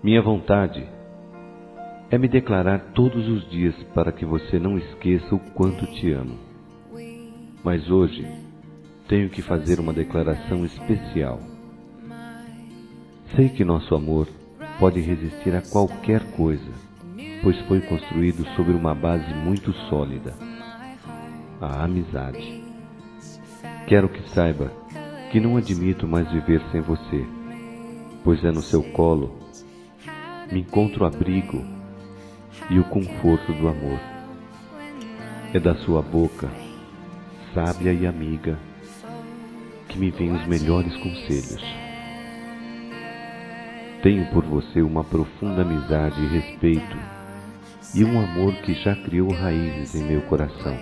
Minha vontade é me declarar todos os dias para que você não esqueça o quanto te amo. Mas hoje tenho que fazer uma declaração especial. Sei que nosso amor pode resistir a qualquer coisa, pois foi construído sobre uma base muito sólida, a amizade. Quero que saiba que não admito mais viver sem você, pois é no seu colo me encontro o abrigo e o conforto do amor. É da sua boca, sábia e amiga, que me vêm os melhores conselhos. Tenho por você uma profunda amizade e respeito, e um amor que já criou raízes em meu coração.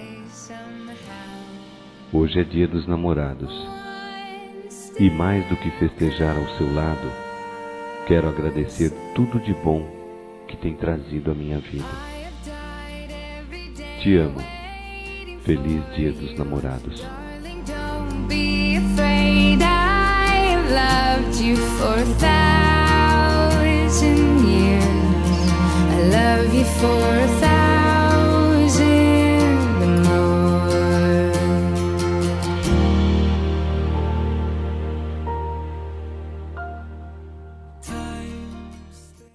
Hoje é dia dos namorados, e mais do que festejar ao seu lado, quero agradecer tudo de bom que tem trazido à minha vida. Te amo. Feliz Dia dos Namorados. Don't be afraid, I've loved you for 1,000 years. I love you for 1,000